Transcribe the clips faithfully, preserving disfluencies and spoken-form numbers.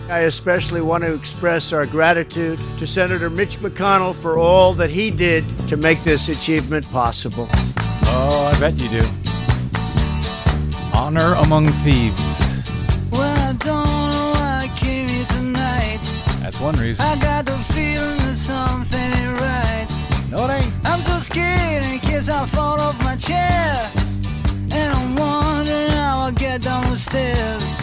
I especially want to express our gratitude to Senator Mitch McConnell for all that he did to make this achievement possible. Oh, I bet you do. Honor among thieves. Well, I don't know why I came here tonight. That's one reason. I got the feeling that something ain't right. No, it ain't. I'm so scared in case I fall off my chair. And I'm wondering how I'll get down the stairs.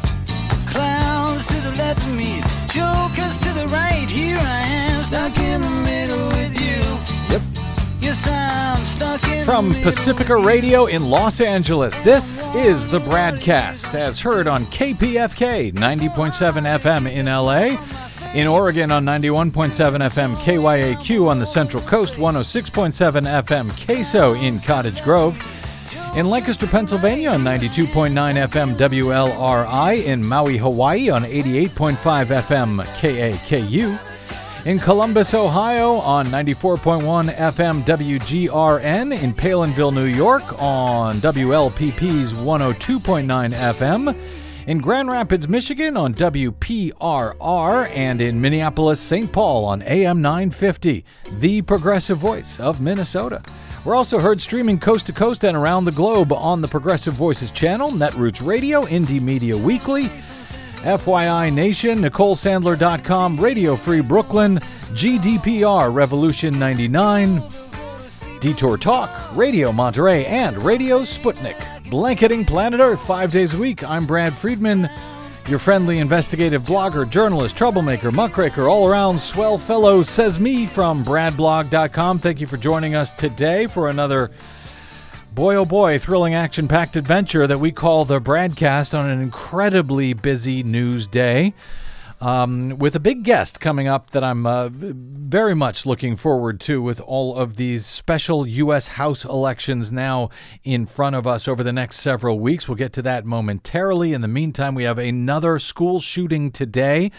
Clowns to the left of me, jokers to the right. Here I am, stuck in the middle with you. Yep. Yes, I'm stuck in From the middle Pacifica with Radio in Los Angeles, this is the Bradcast, as heard on K P F K ninety point seven F M in L A, in Oregon on ninety-one point seven F M K Y A Q on the Central Coast, one oh six point seven F M K S O in Cottage Grove, in Lancaster, Pennsylvania on ninety-two point nine F M W L R I, in Maui, Hawaii on eighty-eight point five F M K A K U, in Columbus, Ohio on ninety-four point one F M W G R N, in Palinville, New York on W L P P's one oh two point nine F M, in Grand Rapids, Michigan on W P R R, and in Minneapolis, Saint Paul on A M nine fifty, the progressive voice of Minnesota. We're also heard streaming coast to coast and around the globe on the Progressive Voices channel, Netroots Radio, Indie Media Weekly, F Y I Nation, Nicole Sandler dot com, Radio Free Brooklyn, G D P R Revolution ninety-nine, Detour Talk, Radio Monterey, and Radio Sputnik. Blanketing planet Earth five days a week. I'm Brad Friedman, your friendly investigative blogger, journalist, troublemaker, muckraker, all-around swell fellow, says me from brad blog dot com. Thank you for joining us today for another, boy oh boy, thrilling action-packed adventure that we call the Bradcast on an incredibly busy news day, um, with a big guest coming up that I'm uh, very much looking forward to, with all of these special U S House elections now in front of us over the next several weeks. We'll get to that momentarily. In the meantime, we have another school shooting today.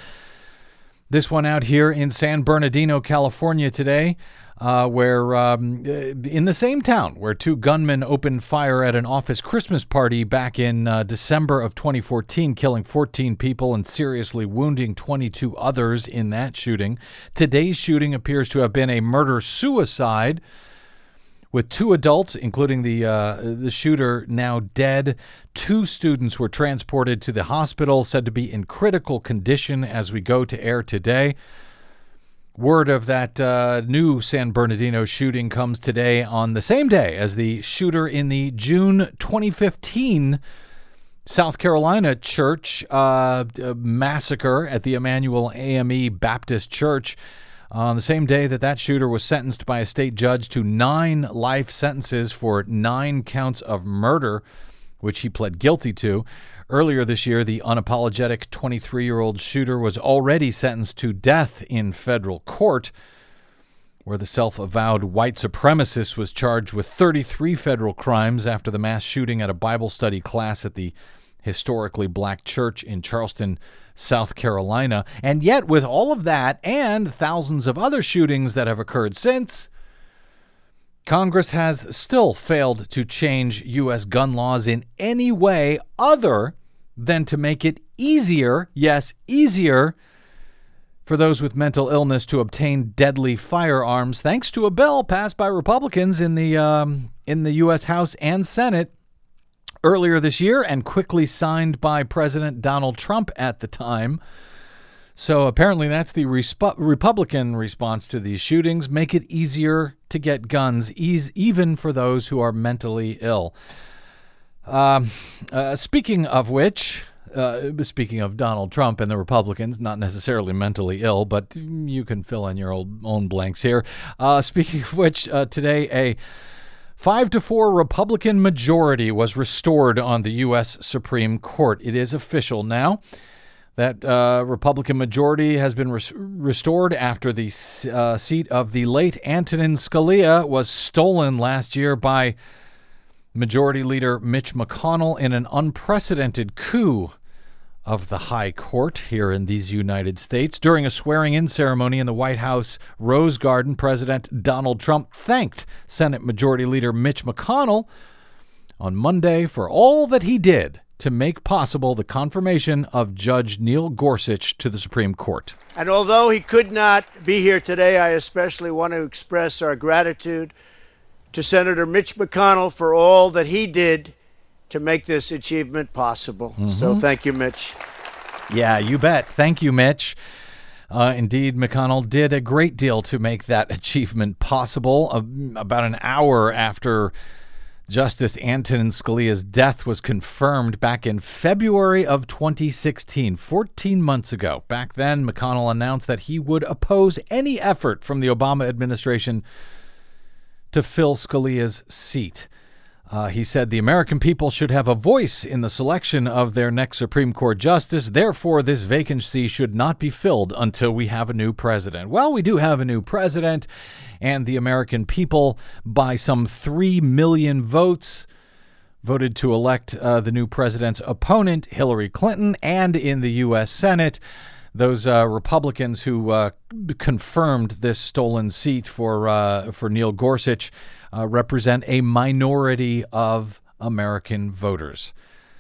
This one out here in San Bernardino, California today, uh, where um, in the same town where two gunmen opened fire at an office Christmas party back in uh, December of twenty fourteen, killing fourteen people and seriously wounding twenty-two others in that shooting. Today's shooting appears to have been a murder-suicide, with two adults, including the uh, the shooter, now dead. Two students were transported to the hospital, said to be in critical condition as we go to air today. Word of that uh, new San Bernardino shooting comes today on the same day as the shooter in the June twenty fifteen South Carolina church uh, massacre at the Emmanuel A M E Baptist Church. On the same day that that shooter was sentenced by a state judge to nine life sentences for nine counts of murder, which he pled guilty to. Earlier this year, the unapologetic twenty-three-year-old shooter was already sentenced to death in federal court, where the self-avowed white supremacist was charged with thirty-three federal crimes after the mass shooting at a Bible study class at the historically black church in Charleston, South Carolina. And yet, with all of that and thousands of other shootings that have occurred since, Congress has still failed to change U S gun laws in any way other than to make it easier, yes, easier, for those with mental illness to obtain deadly firearms, thanks to a bill passed by Republicans in the um, in the U S House and Senate earlier this year and quickly signed by President Donald Trump at the time. So apparently that's the resp- Republican response to these shootings: make it easier to get guns, ease, even for those who are mentally ill. Um, uh, speaking of which, uh, speaking of Donald Trump and the Republicans, not necessarily mentally ill, but you can fill in your old, own blanks here. Uh, speaking of which, uh, today a Five to four Republican majority was restored on the U S Supreme Court. It is official now. That uh, Republican majority has been res- restored after the uh, seat of the late Antonin Scalia was stolen last year by Majority Leader Mitch McConnell in an unprecedented coup of the High Court here in these United States. During a swearing-in ceremony in the White House Rose Garden, President Donald Trump thanked Senate Majority Leader Mitch McConnell on Monday for all that he did to make possible the confirmation of Judge Neil Gorsuch to the Supreme Court. And although he could not be here today, I especially want to express our gratitude to Senator Mitch McConnell for all that he did to make this achievement possible. Mm-hmm. So thank you, Mitch. Yeah, you bet. Thank you, Mitch. Uh, indeed, McConnell did a great deal to make that achievement possible. Uh, about an hour after Justice Antonin Scalia's death was confirmed back in February of twenty sixteen, fourteen months ago. Back then, McConnell announced that he would oppose any effort from the Obama administration to fill Scalia's seat. Uh, he said the American people should have a voice in the selection of their next Supreme Court justice. Therefore, this vacancy should not be filled until we have a new president. Well, we do have a new president, and the American people, by some three million votes, voted to elect uh, the new president's opponent, Hillary Clinton, and in the U S Senate, those uh, Republicans who uh, confirmed this stolen seat for uh, for Neil Gorsuch uh, represent a minority of American voters.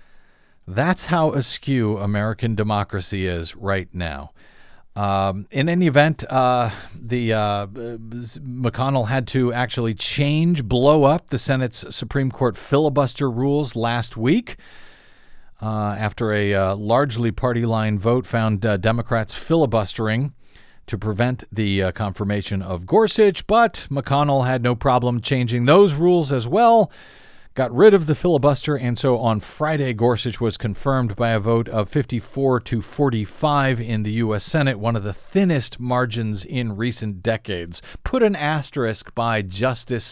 That's how askew American democracy is right now. Um, in any event, uh, the uh, McConnell had to actually change, blow up the Senate's Supreme Court filibuster rules last week. Uh, after a uh, largely party line vote found uh, Democrats filibustering to prevent the uh, confirmation of Gorsuch, but McConnell had no problem changing those rules as well, got rid of the filibuster, and so on Friday, Gorsuch was confirmed by a vote of fifty-four to forty-five in the U S Senate, one of the thinnest margins in recent decades. Put an asterisk by Justice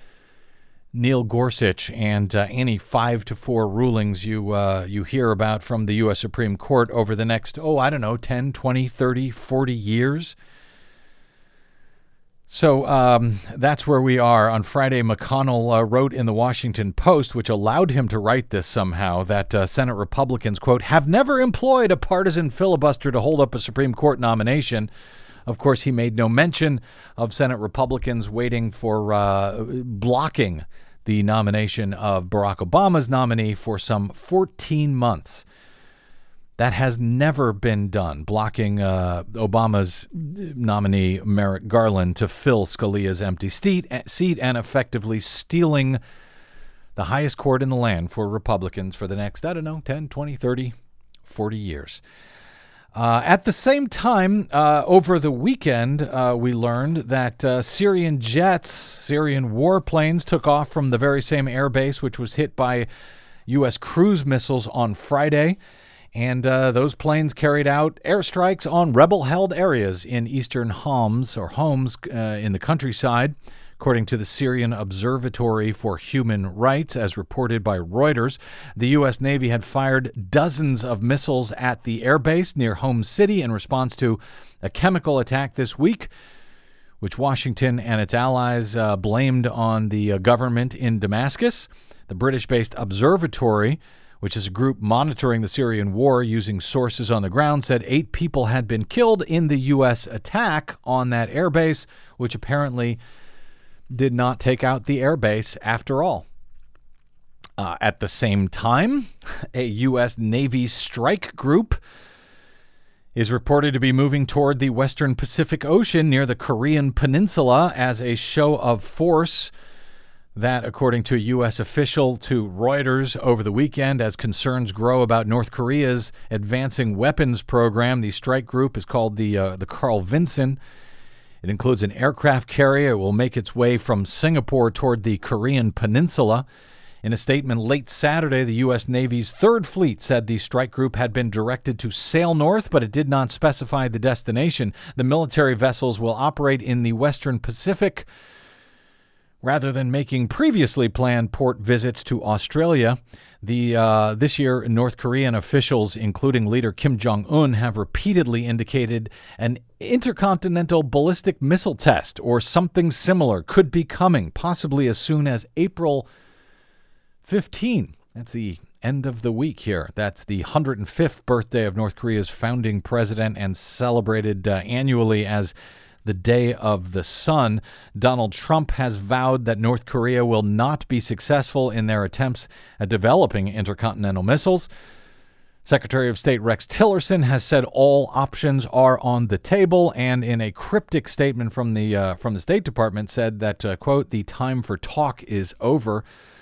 Neil Gorsuch and uh, any five to four rulings you uh, you hear about from the U S Supreme Court over the next, oh, I don't know, ten, twenty, thirty, forty years. So um, that's where we are. On Friday, McConnell uh, wrote in the Washington Post, which allowed him to write this somehow, that uh, Senate Republicans, quote, have never employed a partisan filibuster to hold up a Supreme Court nomination. Of course, he made no mention of Senate Republicans waiting for uh, blocking the nomination of Barack Obama's nominee for some fourteen months. That has never been done, blocking uh, Obama's nominee, Merrick Garland, to fill Scalia's empty seat, seat and effectively stealing the highest court in the land for Republicans for the next, I don't know, ten, twenty, thirty, forty years. Uh, at the same time, uh, over the weekend, uh, we learned that uh, Syrian jets, Syrian warplanes, took off from the very same airbase which was hit by U S cruise missiles on Friday. And uh, those planes carried out airstrikes on rebel-held areas in eastern Homs, or Homs, uh, in the countryside, according to the Syrian Observatory for Human Rights, as reported by Reuters. The U S Navy had fired dozens of missiles at the airbase near Homs City in response to a chemical attack this week, which Washington and its allies uh, blamed on the uh, government in Damascus. The British-based Observatory, which is a group monitoring the Syrian war using sources on the ground, said eight people had been killed in the U S attack on that airbase, which apparently did not take out the airbase after all. Uh, at the same time, a U S Navy strike group is reported to be moving toward the western Pacific Ocean near the Korean Peninsula as a show of force. That, according to a U S official to Reuters over the weekend, as concerns grow about North Korea's advancing weapons program. The strike group is called the uh, the Carl Vinson. It includes an aircraft carrier. It will make its way from Singapore toward the Korean Peninsula. In a statement late Saturday, the U S Navy's Third Fleet said the strike group had been directed to sail north, but it did not specify the destination. The military vessels will operate in the Western Pacific rather than making previously planned port visits to Australia. The uh, this year, North Korean officials, including leader Kim Jong-un, have repeatedly indicated an intercontinental ballistic missile test or something similar could be coming, possibly as soon as April fifteenth. That's the end of the week here. That's the one hundred fifth birthday of North Korea's founding president and celebrated uh, annually as the Day of the Sun. Donald Trump has vowed that North Korea will not be successful in their attempts at developing intercontinental missiles. Secretary of State Rex Tillerson has said all options are on the table, and in a cryptic statement from the uh, from the State Department said that, uh, quote, the time for talk is over.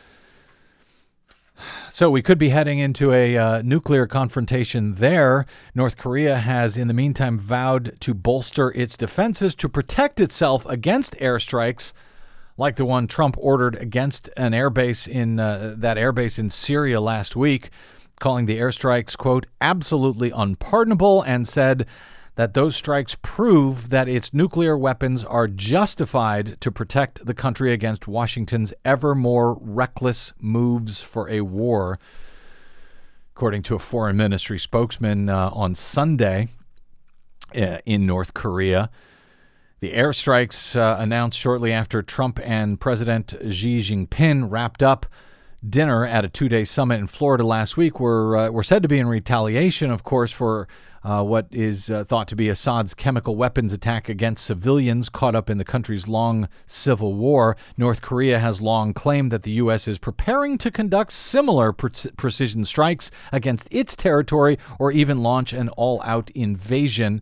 So we could be heading into a uh, nuclear confrontation there. North Korea has, in the meantime, vowed to bolster its defenses to protect itself against airstrikes like the one Trump ordered against an airbase in uh, that airbase in Syria last week, calling the airstrikes, quote, absolutely unpardonable, and said that those strikes prove that its nuclear weapons are justified to protect the country against Washington's ever more reckless moves for a war. According to a foreign ministry spokesman uh, on Sunday uh, in North Korea, the airstrikes uh, announced shortly after Trump and President Xi Jinping wrapped up dinner at a two-day summit in Florida last week were uh, were said to be in retaliation, of course, for uh, what is uh, thought to be Assad's chemical weapons attack against civilians caught up in the country's long civil war. North Korea has long claimed that the U S is preparing to conduct similar pre- precision strikes against its territory or even launch an all-out invasion.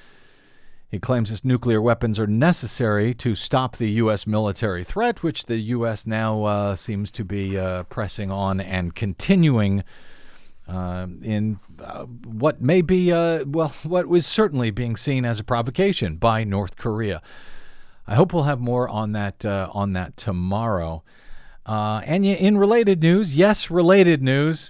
He claims its nuclear weapons are necessary to stop the U S military threat, which the U S now uh, seems to be uh, pressing on and continuing uh, in uh, what may be, uh, well, what was certainly being seen as a provocation by North Korea. I hope we'll have more on that uh, on that tomorrow. Uh, and in related news, yes, related news.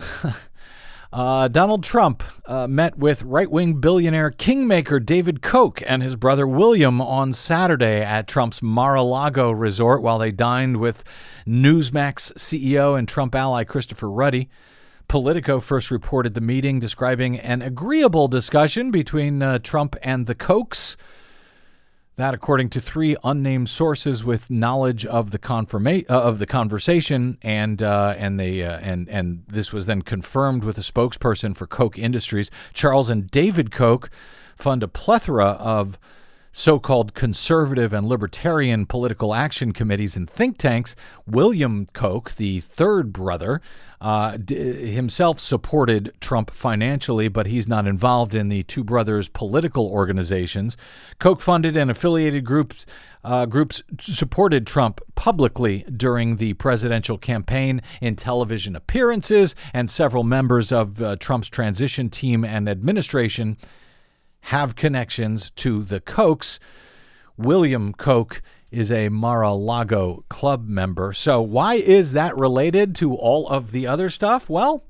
Uh, Donald Trump uh, met with right-wing billionaire kingmaker David Koch and his brother William on Saturday at Trump's Mar-a-Lago resort while they dined with Newsmax C E O and Trump ally Christopher Ruddy. Politico first reported the meeting, describing an agreeable discussion between uh, Trump and the Kochs. That, according to three unnamed sources with knowledge of the confirma- uh, of the conversation, and uh, and they uh, and and this was then confirmed with a spokesperson for Koch Industries. Charles and David Koch fund a plethora of so-called conservative and libertarian political action committees and think tanks. William Koch, the third brother, uh, d- himself supported Trump financially, but he's not involved in the two brothers' political organizations. Koch funded and affiliated groups uh, groups supported Trump publicly during the presidential campaign in television appearances, and several members of uh, Trump's transition team and administration have connections to the Kochs. William Koch is a Mar-a-Lago club member. So why is that related to all of the other stuff? Well,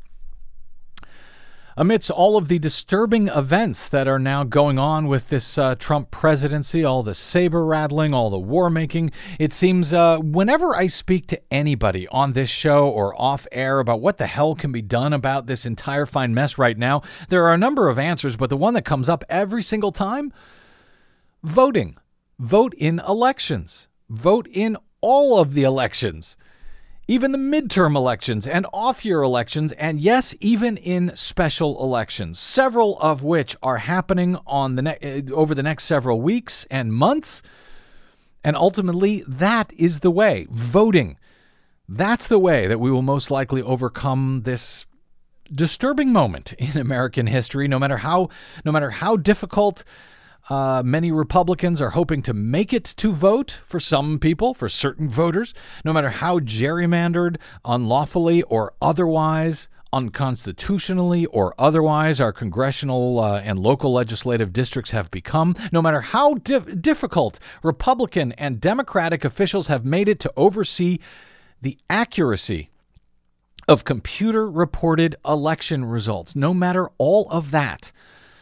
amidst all of the disturbing events that are now going on with this uh, Trump presidency, all the saber rattling, all the war making, it seems uh, whenever I speak to anybody on this show or off air about what the hell can be done about this entire fine mess right now, there are a number of answers, but the one that comes up every single time, voting. Vote in elections. Vote in all of the elections. Even the midterm elections and off-year elections, and yes, even in special elections, several of which are happening on the ne- over the next several weeks and months. And ultimately, that is the way. Voting. That's the way that we will most likely overcome this disturbing moment in American history, no matter how, no matter how difficult Uh, many Republicans are hoping to make it to vote for some people, for certain voters, no matter how gerrymandered, unlawfully or otherwise, unconstitutionally or otherwise, our congressional uh, and local legislative districts have become, no matter how dif- difficult Republican and Democratic officials have made it to oversee the accuracy of computer-reported election results, no matter all of that.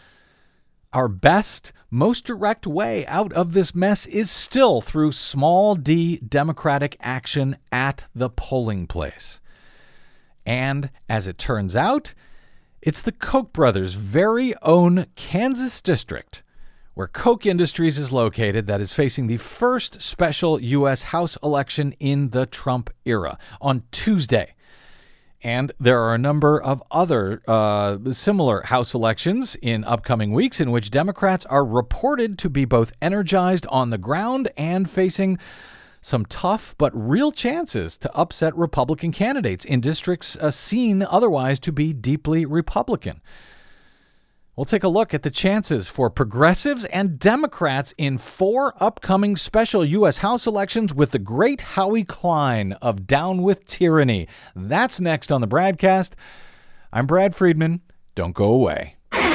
Our best, most direct way out of this mess is still through small d Democratic action at the polling place. And as it turns out, it's the Koch brothers' very own Kansas district, where Koch Industries is located, that is facing the first special U S House election in the Trump era on Tuesday. And there are a number of other uh, similar House elections in upcoming weeks in which Democrats are reported to be both energized on the ground and facing some tough but real chances to upset Republican candidates in districts uh, seen otherwise to be deeply Republican. We'll take a look at the chances for progressives and Democrats in four upcoming special U S House elections with the great Howie Klein of Down with Tyranny. That's next on the Bradcast. I'm Brad Friedman. Don't go away.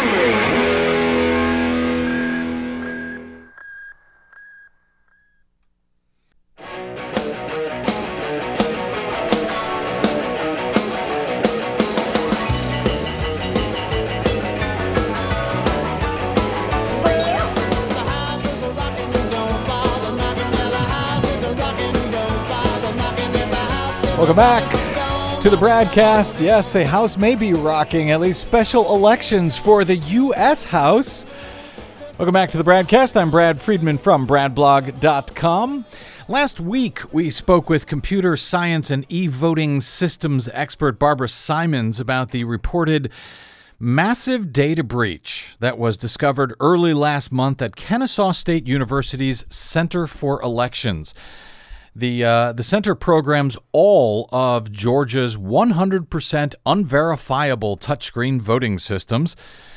Welcome back to the Bradcast. Yes, the House may be rocking at least special elections for the U S House. Welcome back to the Bradcast. I'm Brad Friedman from brad blog dot com. Last week, we spoke with computer science and e-voting systems expert Barbara Simons about the reported massive data breach that was discovered early last month at Kennesaw State University's Center for Elections. The uh, the center programs all of Georgia's one hundred percent unverifiable touchscreen voting systems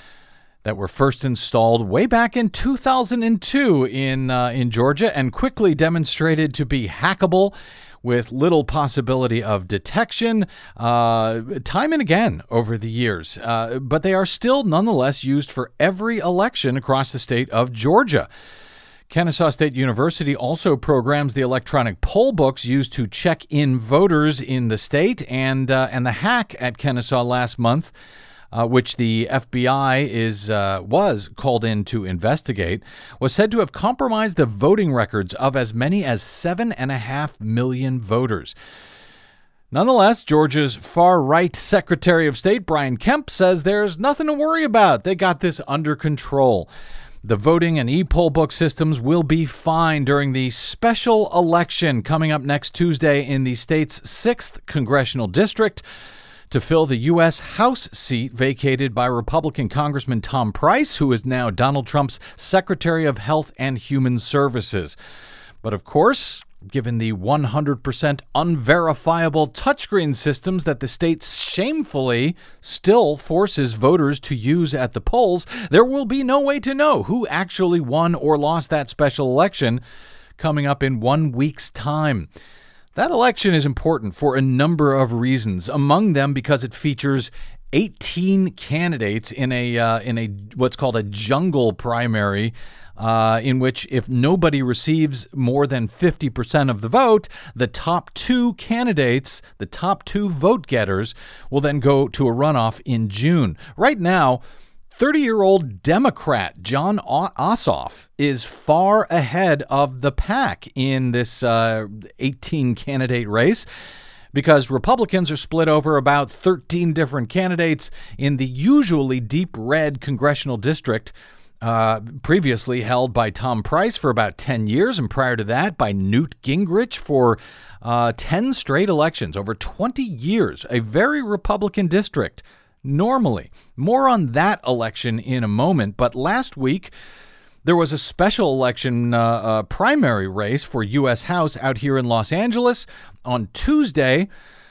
that were first installed way back in two thousand two in uh, in Georgia and quickly demonstrated to be hackable with little possibility of detection uh, time and again over the years. Uh, but they are still nonetheless used for every election across the state of Georgia. Kennesaw State University also programs the electronic poll books used to check in voters in the state, and uh, and the hack at Kennesaw last month, uh, which the F B I is uh, was called in to investigate, was said to have compromised the voting records of as many as seven and a half million voters. Nonetheless, Georgia's far-right Secretary of State Brian Kemp says there's nothing to worry about. They got this under control. The voting and e-poll book systems will be fine during the special election coming up next Tuesday in the state's sixth congressional district to fill the U S House seat vacated by Republican Congressman Tom Price, who is now Donald Trump's Secretary of Health and Human Services. But of course, given the one hundred percent unverifiable touchscreen systems that the state shamefully still forces voters to use at the polls, there will be no way to know who actually won or lost that special election coming up in one week's time. That election is important for a number of reasons, among them because it features eighteen candidates in a uh, in a what's called a jungle primary, Uh, in which if nobody receives more than fifty percent of the vote, the top two candidates, the top two vote getters, will then go to a runoff in June. Right now, thirty-year-old Democrat Jon Ossoff is far ahead of the pack in this uh, eighteen-candidate race, because Republicans are split over about thirteen different candidates in the usually deep red congressional district, Uh, previously held by Tom Price for about ten years, and prior to that by Newt Gingrich for uh, ten straight elections, over twenty years, a very Republican district normally. More on that election in a moment, but last week there was a special election uh, uh, primary race for U S House out here in Los Angeles. On Tuesday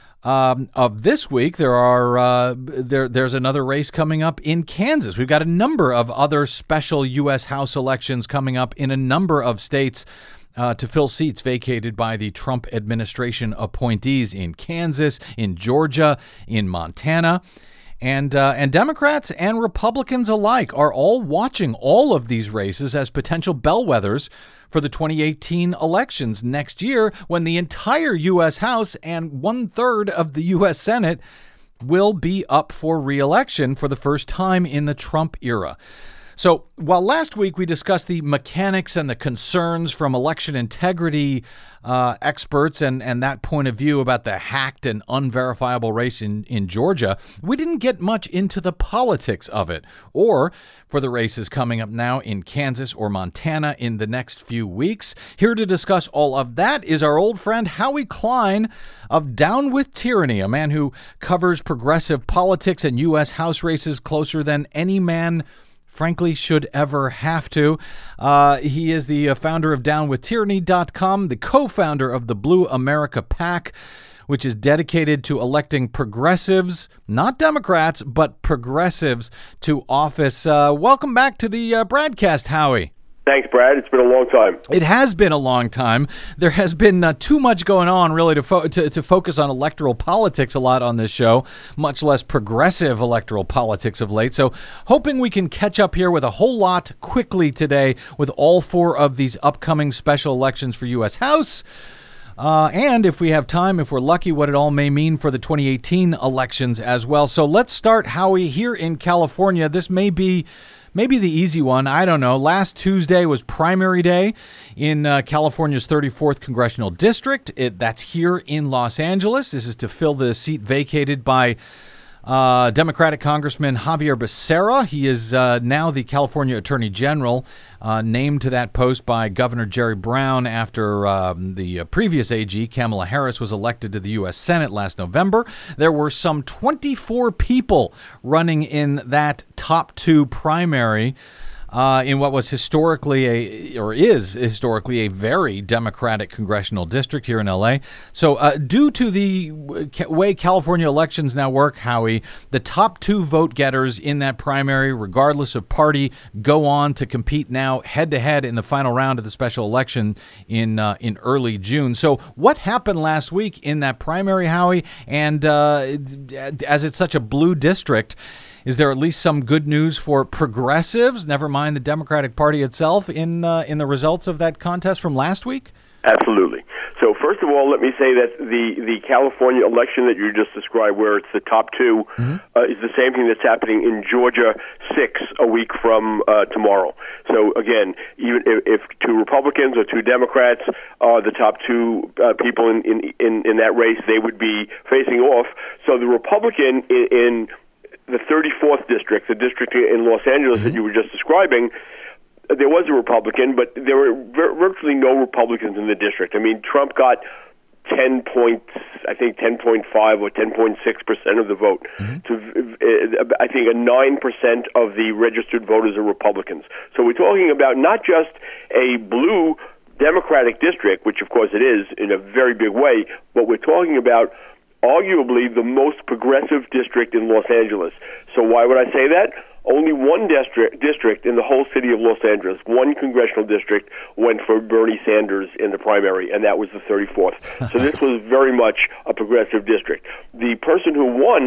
Um, of this week, there are uh, there there's another race coming up in Kansas. We've got a number of other special U S House elections coming up in a number of states uh, to fill seats vacated by the Trump administration appointees in Kansas, in Georgia, in Montana. And uh, and Democrats and Republicans alike are all watching all of these races as potential bellwethers for the twenty eighteen elections next year, when the entire U S House and one-third of the U S Senate will be up for re-election for the first time in the Trump era. So while last week we discussed the mechanics and the concerns from election integrity uh, experts and, and that point of view about the hacked and unverifiable race in, in Georgia, we didn't get much into the politics of it or for the races coming up now in Kansas or Montana in the next few weeks. Here to discuss all of that is our old friend Howie Klein of Down with Tyranny, a man who covers progressive politics and U S House races closer than any man frankly should ever have to. Uh, he is the uh, founder of down with tyranny dot com, the co-founder of the Blue America PAC, which is dedicated to electing progressives, not Democrats, but progressives to office. Uh, welcome back to the uh, broadcast, Howie. Thanks, Brad. It's been a long time. It has been a long time. There has been uh, too much going on, really, to, fo- to to focus on electoral politics a lot on this show, much less progressive electoral politics of late. So hoping we can catch up here with a whole lot quickly today with all four of these upcoming special elections for U S House. Uh, and if we have time, if we're lucky, what it all may mean for the twenty eighteen elections as well. So let's start, Howie, here in California. This may be maybe the easy one. I don't know. Last Tuesday was primary day in uh, California's thirty-fourth Congressional District. It, that's here in Los Angeles. This is to fill the seat vacated by Uh, Democratic Congressman Xavier Becerra. He is uh, now the California Attorney General, uh, named to that post by Governor Jerry Brown after um, the uh, previous A G, Kamala Harris, was elected to the U S Senate last November. There were some twenty-four people running in that top two primary Uh, in what was historically a, or is historically a very Democratic congressional district here in L A. So uh, due to the way California elections now work, Howie, the top two vote getters in that primary, regardless of party, go on to compete now head-to-head in the final round of the special election in uh, in early June. So what happened last week in that primary, Howie? And uh, as it's such a blue district, is there at least some good news for progressives, never mind the Democratic Party itself, in uh, in the results of that contest from last week? Absolutely. So first of all, let me say that the, the California election that you just described, where it's the top two, mm-hmm. uh, is the same thing that's happening in Georgia six a week from uh, tomorrow. So again, even if, if two Republicans or two Democrats are the top two uh, people in, in, in, in that race, they would be facing off. So the Republican in, in the thirty-fourth district, the district in Los Angeles mm-hmm. that you were just describing, there was a Republican, but there were vir- virtually no Republicans in the district. I mean, Trump got ten point, I think ten point five or ten point six percent of the vote. Mm-hmm. To, uh, I think a nine percent of the registered voters are Republicans. So we're talking about not just a blue Democratic district, which of course it is in a very big way, but we're talking about arguably the most progressive district in Los Angeles. So why would I say that? Only one district district in the whole city of Los Angeles, one congressional district, went for Bernie Sanders in the primary, and that was the thirty-fourth. So this was very much a progressive district. The person who won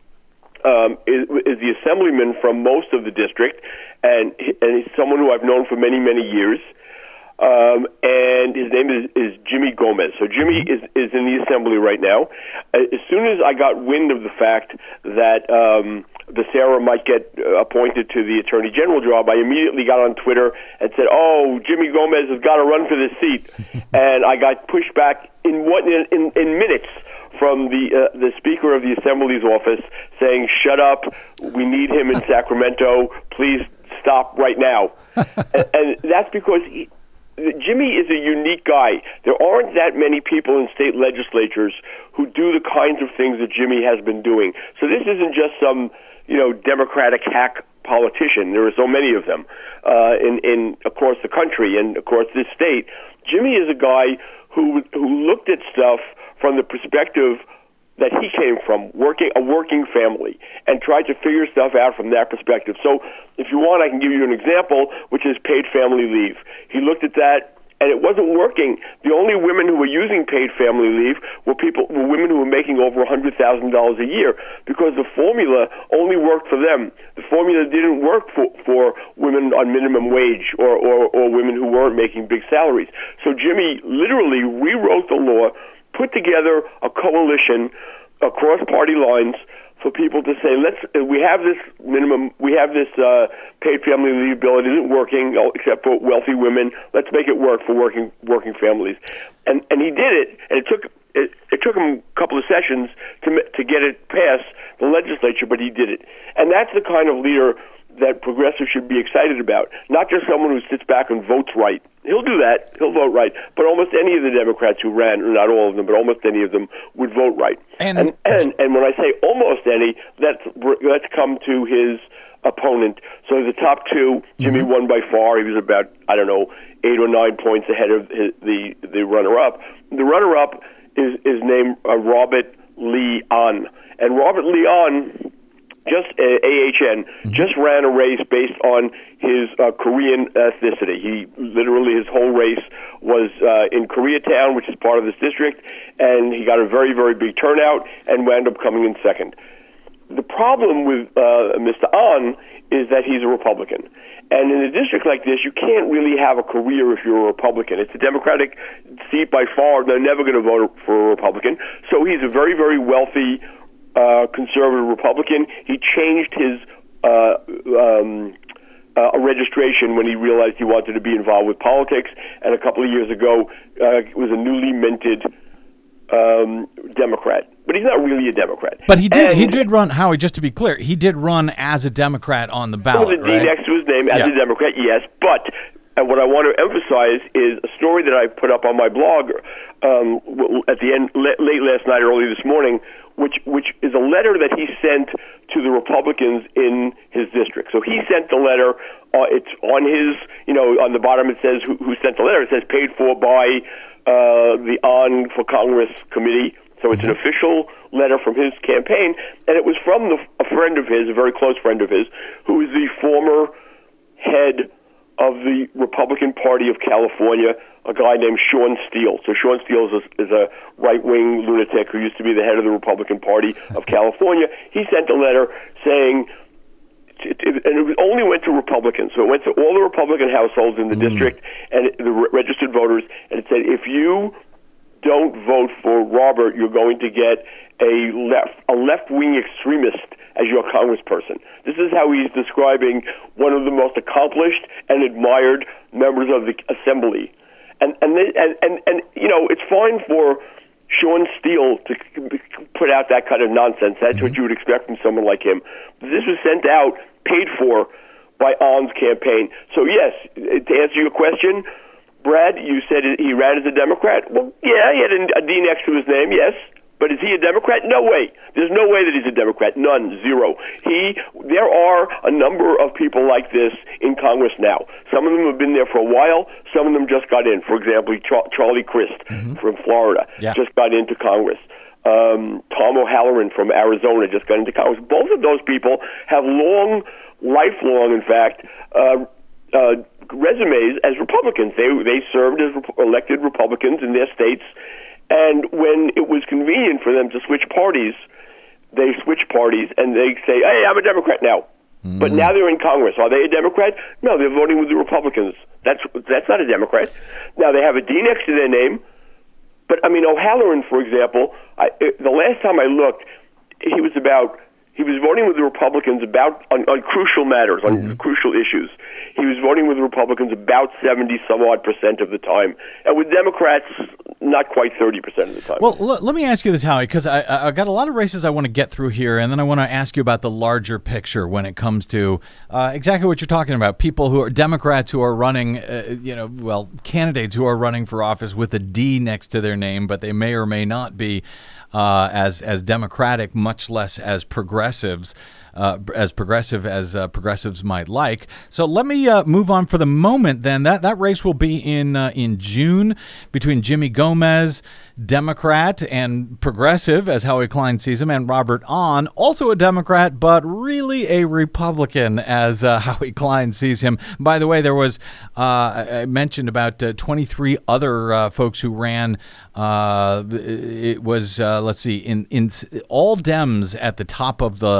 um, is, is the assemblyman from most of the district, and, and he's someone who I've known for many, many years. Um, and his name is, is Jimmy Gomez. So Jimmy is, is in the assembly right now. As soon as I got wind of the fact that um, Becerra might get appointed to the Attorney General job, I immediately got on Twitter and said, "Oh, Jimmy Gomez has got to run for this seat." And I got pushed back in what in, in, in minutes from the uh, the Speaker of the Assembly's office saying, "Shut up! We need him in Sacramento. Please stop right now." and, and that's because he, Jimmy is a unique guy. There aren't that many people in state legislatures who do the kinds of things that Jimmy has been doing. So this isn't just some, you know, Democratic hack politician. There are so many of them uh, in, in across the country and across this state. Jimmy is a guy who who looked at stuff from the perspective that he came from, working a working family, and tried to figure stuff out from that perspective. So if you want, I can give you an example, which is paid family leave. He looked at that, and it wasn't working. The only women who were using paid family leave were people, were women who were making over one hundred thousand dollars a year, because the formula only worked for them. The formula didn't work for, for women on minimum wage or, or, or women who weren't making big salaries. So Jimmy literally rewrote the law, put together a coalition across party lines for people to say, let's. We have this minimum. We have this uh, paid family leave bill. It isn't working, except for wealthy women. Let's make it work for working working families. And and he did it. And it took it, it took him a couple of sessions to to get it past the legislature, but he did it. And that's the kind of leader that progressives should be excited about. Not just someone who sits back and votes right. He'll do that. He'll vote right. But almost any of the Democrats who ran, not all of them, but almost any of them would vote right. And and and, and when I say almost any, let's let's come to his opponent. So the top two, Jimmy mm-hmm. won by far. He was about, I don't know, eight or nine points ahead of his, the the runner-up. The runner-up is is named uh, Robert Lee Ahn. And Robert Lee Ahn, just uh, A H N, mm-hmm. just ran a race based on his uh, Korean ethnicity. He literally, his whole race was uh, in Koreatown, which is part of this district, and he got a very, very big turnout and wound up coming in second. The problem with uh, Mister Ahn is that he's a Republican. And in a district like this, you can't really have a career if you're a Republican. It's a Democratic seat by far. They're never going to vote for a Republican. So he's a very, very wealthy uh, conservative Republican. He changed his uh, um, uh, registration when he realized he wanted to be involved with politics. And a couple of years ago, uh, was a newly minted um, Democrat. But he's not really a Democrat. But he did. And he did run. Howie, just to be clear, he did run as a Democrat on the ballot. With a D right? next to his name as yeah. a Democrat, yes. But uh, what I want to emphasize is a story that I put up on my blog um, at the end, late last night, early this morning, which which is a letter that he sent to the Republicans in his district. So he sent the letter. Uh, it's on his, you know, on the bottom it says who, who sent the letter. It says paid for by uh, the On for Congress Committee. So it's an official letter from his campaign, and it was from the, a friend of his, a very close friend of his, who is the former head of the Republican Party of California, a guy named Sean Steele. So Sean Steele is a, is a right-wing lunatic who used to be the head of the Republican Party of California. He sent a letter saying, it, it, and it only went to Republicans, so it went to all the Republican households in the mm. district and the re- registered voters, and it said, if you don't vote for Robert, you're going to get a left a left-wing extremist as your congressperson. This is how he's describing one of the most accomplished and admired members of the assembly. And and they, and, and and you know, it's fine for Sean Steele to put out that kind of nonsense. That's mm-hmm. what you would expect from someone like him. This was sent out, paid for by Ahn's campaign. So yes, to answer your question, Brad, you said he ran as a Democrat. Well, yeah, he had a D next to his name, yes. But is he a Democrat? No way. There's no way that he's a Democrat. None. Zero. He. There are a number of people like this in Congress now. Some of them have been there for a while. Some of them just got in. For example, Char- Charlie Crist mm-hmm. from Florida yeah. just got into Congress. Um, Tom O'Halloran from Arizona just got into Congress. Both of those people have long, lifelong, in fact, uh, uh, resumes as Republicans. They they served as rep- elected Republicans in their states, and when it was convenient for them to switch parties, they switch parties and they say, "Hey, I'm a Democrat now." Mm. But now they're in Congress. Are they a Democrat? No, they're voting with the Republicans. That's that's not a Democrat. Now they have a D next to their name, but I mean O'Halloran, for example. I, it, the last time I looked, he was about. He was voting with the Republicans about on, on crucial matters, on mm-hmm. crucial issues. He was voting with the Republicans about seventy some odd percent of the time, and with Democrats, not quite thirty percent of the time. Well, l- let me ask you this, Howie, because I I got a lot of races I want to get through here, and then I want to ask you about the larger picture when it comes to uh, exactly what you're talking about. People who are Democrats who are running, uh, you know, well, candidates who are running for office with a D next to their name, but they may or may not be. Uh, as as democratic, much less as progressives, uh, as progressive as uh, progressives might like. So let me uh, move on for the moment. Then that that race will be in uh, in June between Jimmy Gomez, Democrat, and progressive, as Howie Klein sees him, and Robert Ahn, also a Democrat, but really a Republican, as uh, Howie Klein sees him. By the way, there was uh, I mentioned about uh, twenty-three other uh, folks who ran. Uh, it was uh, let's see, in in all Dems at the top of the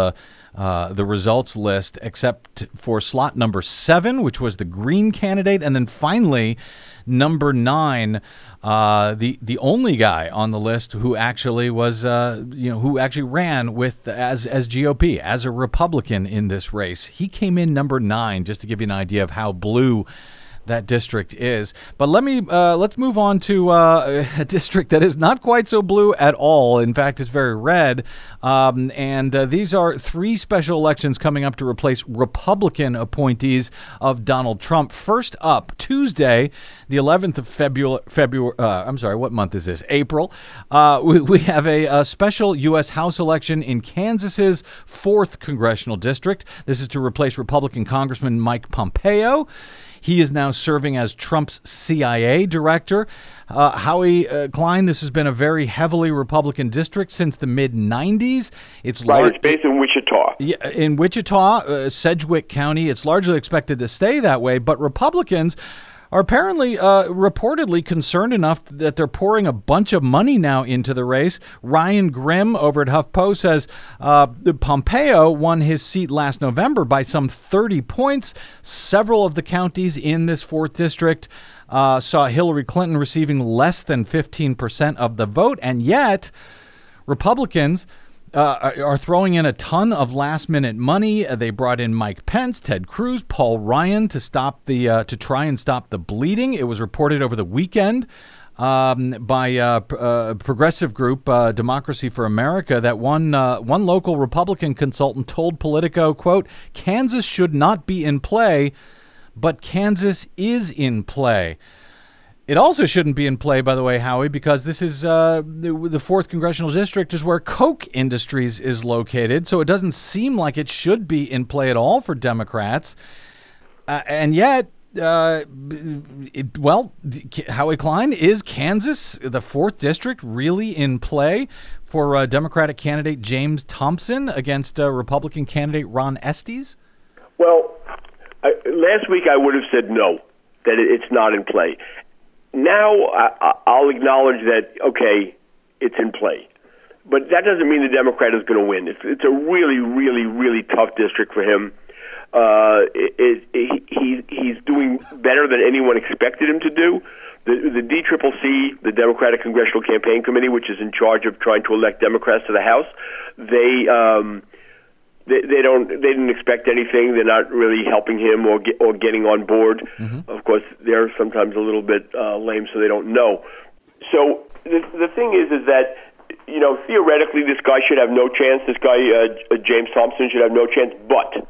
uh, the results list, except for slot number seven, which was the Green candidate, and then finally number nine, uh, the the only guy on the list who actually was, uh, you know, who actually ran with as as G O P, as a Republican in this race. He came in number nine, just to give you an idea of how blue that district is. But let me uh, let's move on to uh, a district that is not quite so blue at all. In fact, it's very red. Um, and uh, these are three special elections coming up to replace Republican appointees of Donald Trump. First up, Tuesday, the eleventh of February. February. Uh, I'm sorry, what month is this? April. Uh, we, we have a, a special U S House election in Kansas's fourth congressional district. This is to replace Republican Congressman Mike Pompeo. He is now serving as Trump's C I A director. Uh, Howie uh, Klein, this has been a very heavily Republican district since the mid nineties. It's right. lar- It's based in Wichita. Yeah, in Wichita, uh, Sedgwick County. It's largely expected to stay that way, but Republicans are apparently uh, reportedly concerned enough that they're pouring a bunch of money now into the race. Ryan Grimm over at HuffPo says uh, Pompeo won his seat last November by some thirty points. Several of the counties in this fourth district uh, saw Hillary Clinton receiving less than fifteen percent of the vote, and yet Republicans Uh, are throwing in a ton of last-minute money. Uh, they brought in Mike Pence, Ted Cruz, Paul Ryan to stop the uh, to try and stop the bleeding. It was reported over the weekend um, by uh, pr- uh, progressive group uh, Democracy for America that one uh, one local Republican consultant told Politico, "quote Kansas should not be in play, but Kansas is in play." It also shouldn't be in play, by the way, Howie, because this is uh, the, the fourth congressional district is where Koch Industries is located. So it doesn't seem like it should be in play at all for Democrats. Uh, and yet, uh, it, well, Howie Klein, is Kansas, the fourth district, really in play for uh, Democratic candidate James Thompson against uh, Republican candidate Ron Estes? Well, I, last week I would have said no, that it, it's not in play. Now I, I'll acknowledge that, okay, it's in play. But that doesn't mean the Democrat is going to win. It's, it's a really, really, really tough district for him. Uh, it, it, it, he, he's doing better than anyone expected him to do. The, the D C C C, the Democratic Congressional Campaign Committee, which is in charge of trying to elect Democrats to the House, they... Um, They, they don't. They didn't expect anything. They're not really helping him or get, or getting on board. Mm-hmm. Of course, they're sometimes a little bit uh, lame, so they don't know. So the the thing is, is that you know theoretically this guy should have no chance. This guy uh, James Thompson should have no chance. But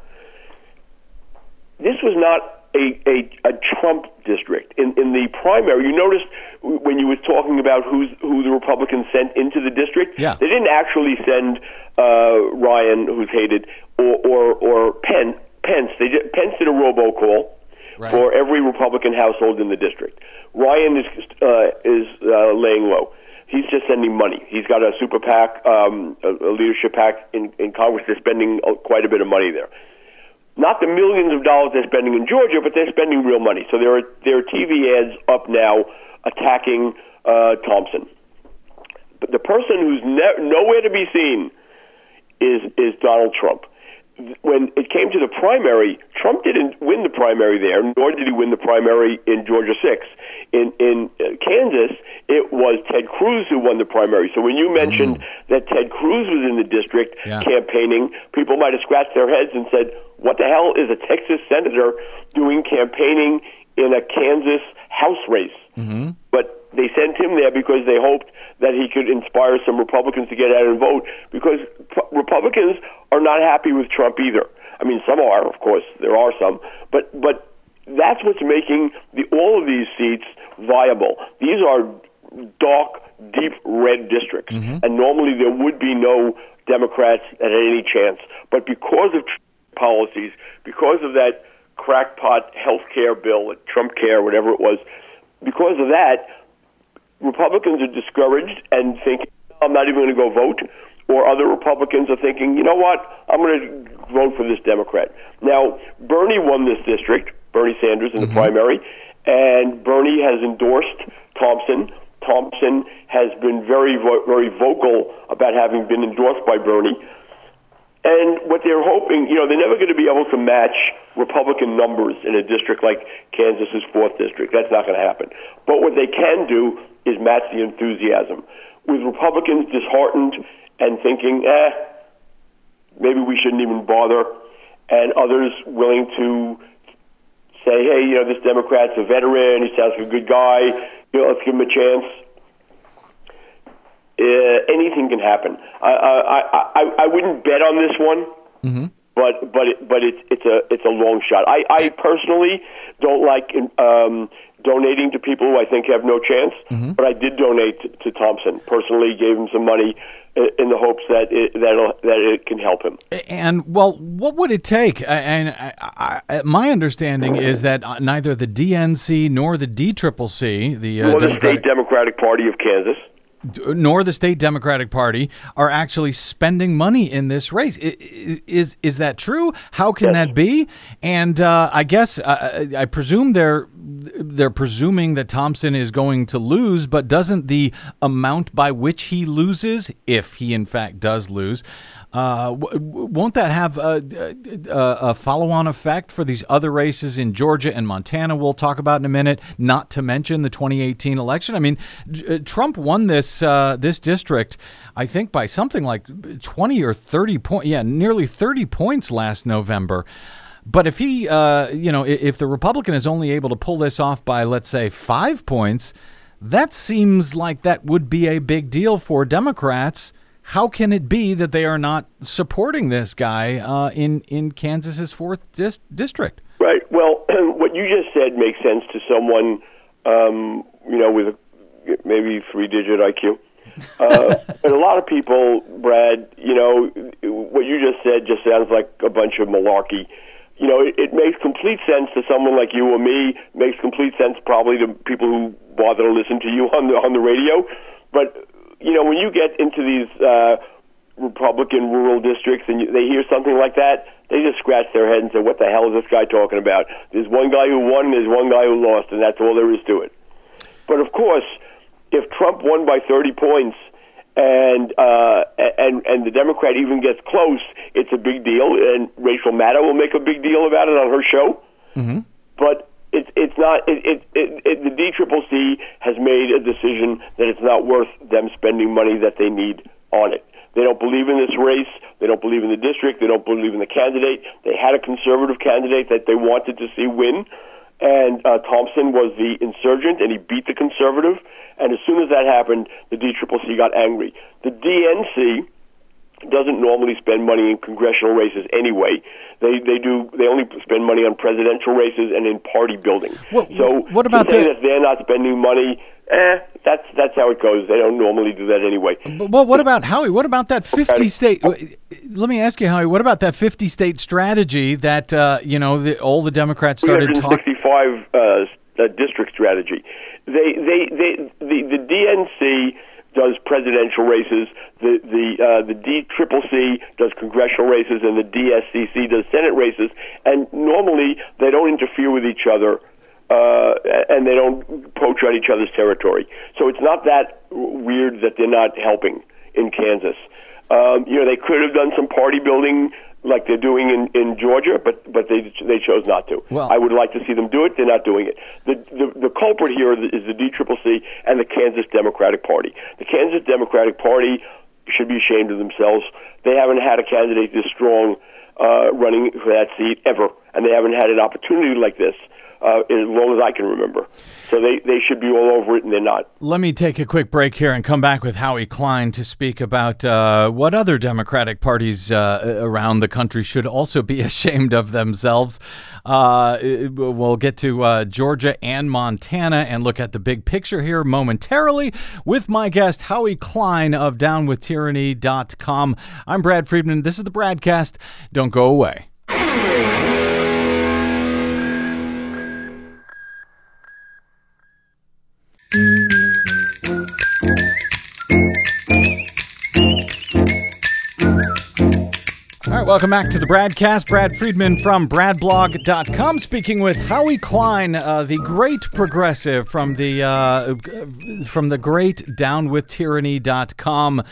this was not a, a, a Trump district. In in the primary, you noticed when you was talking about who's who the Republicans sent into the district. Yeah. They didn't actually send uh, Ryan, who's hated, or or, or Penn, Pence. They did, Pence did a robocall right. for every Republican household in the district. Ryan is uh, is uh, laying low. He's just sending money. He's got a super PAC, um, a, a leadership PAC in, in Congress. They're spending quite a bit of money there. Not the millions of dollars they're spending in Georgia, but they're spending real money. So there are there are T V ads up now attacking uh, Thompson. But the person who's ne- nowhere to be seen is is Donald Trump. When it came to the primary, Trump didn't win the primary there, nor did he win the primary in Georgia six. In in uh, Kansas, it was Ted Cruz who won the primary. So when you mentioned mm. that Ted Cruz was in the district yeah. campaigning, people might have scratched their heads and said, what the hell is a Texas senator doing campaigning in a Kansas House race? Mm-hmm. But they sent him there because they hoped that he could inspire some Republicans to get out and vote, because Republicans are not happy with Trump either. I mean, some are, of course, there are some, but but that's what's making the, all of these seats viable. These are dark, deep red districts, mm-hmm. and normally there would be no Democrats that had any chance. But because of policies, because of that crackpot health care bill, Trump Care, whatever it was, because of that, Republicans are discouraged and think, I'm not even going to go vote. Or other Republicans are thinking, you know what, I'm going to vote for this Democrat. Now, Bernie won this district, Bernie Sanders in mm-hmm. the primary, and Bernie has endorsed Thompson. Thompson has been very, vo- very vocal about having been endorsed by Bernie. And what they're hoping, you know, they're never going to be able to match Republican numbers in a district like Kansas's fourth district. That's not going to happen. But what they can do is match the enthusiasm. With Republicans disheartened and thinking, eh, maybe we shouldn't even bother, and others willing to say, hey, you know, this Democrat's a veteran, he sounds like a good guy, you know, let's give him a chance. Uh, anything can happen. I, I I I wouldn't bet on this one, mm-hmm. but but it, but it's it's a it's a long shot. I, I personally don't like um, donating to people who I think have no chance, mm-hmm. but I did donate to, to Thompson. Personally, gave him some money in the hopes that it, that that it can help him. And well, what would it take? And I, I, my understanding is that neither the D N C nor the D C C C, the uh, nor the Democratic- State Democratic Party of Kansas, nor the State Democratic Party are actually spending money in this race. Is is that true? How can yes. that be? And uh, I guess uh, I presume they're they're presuming that Thompson is going to lose, but doesn't the amount by which he loses, if he in fact does lose, Uh, w- won't that have a, a, a follow-on effect for these other races in Georgia and Montana we'll talk about in a minute, not to mention the twenty eighteen election? I mean, J- Trump won this uh, this district, I think, by something like twenty or thirty points. Yeah, nearly thirty points last November. But if he, uh, you know, if the Republican is only able to pull this off by, let's say, five points, that seems like that would be a big deal for Democrats. How can it be that they are not supporting this guy uh, in, in Kansas's fourth dis- district? Right. Well, what you just said makes sense to someone, um, you know, with a, maybe three-digit I Q. Uh, but a lot of people, Brad, you know, what you just said just sounds like a bunch of malarkey. You know, it, it makes complete sense to someone like you or me. Makes complete sense probably to people who bother to listen to you on the on the radio. But you know, when you get into these uh, Republican rural districts and you, they hear something like that, they just scratch their head and say, what the hell is this guy talking about? There's one guy who won and there's one guy who lost, and that's all there is to it. But, of course, if Trump won by thirty points and uh, and and the Democrat even gets close, it's a big deal, and Rachel Maddow will make a big deal about it on her show. Mm-hmm. But It's it's not it, it, it, it the D C C C has made a decision that it's not worth them spending money that they need on it. They don't believe in this race. They don't believe in the district. They don't believe in the candidate. They had a conservative candidate that they wanted to see win, and uh, Thompson was the insurgent, and he beat the conservative. And as soon as that happened, the D C C C got angry. The D N C doesn't normally spend money in congressional races anyway. They they do they only spend money on presidential races and in party building. What, so what about to say the, that they're not spending money, eh, that's that's how it goes. They don't normally do that anyway. But well, what about Howie? What about that fifty state? Let me ask you, Howie. What about that fifty state strategy that uh, you know the, all the Democrats started talking? three hundred sixty-five uh, uh, district strategy. They they they the the D N C does presidential races, the the uh, the D C C C does congressional races, and the D S C C does Senate races. And normally they don't interfere with each other, uh, and they don't poach on each other's territory. So it's not that weird that they're not helping in Kansas. Um, you know, they could have done some party building like they're doing in, in Georgia, but but they they chose not to. Well, I would like to see them do it. They're not doing it. The the, the culprit here is the D C C C and the Kansas Democratic Party. The Kansas Democratic Party should be ashamed of themselves. They haven't had a candidate this strong uh, running for that seat ever, and they haven't had an opportunity like this uh, as long as I can remember. So they, they should be all over it, and they're not. Let me take a quick break here and come back with Howie Klein to speak about uh, what other Democratic parties uh, around the country should also be ashamed of themselves. Uh, we'll get to uh, Georgia and Montana and look at the big picture here momentarily with my guest, Howie Klein of down with tyranny dot com. I'm Brad Friedman. This is the Bradcast. Don't go away. All right, welcome back to the Bradcast. Brad Friedman from brad blog dot com, speaking with Howie Klein, uh, the great progressive from the uh, from the great down with tyranny dot com.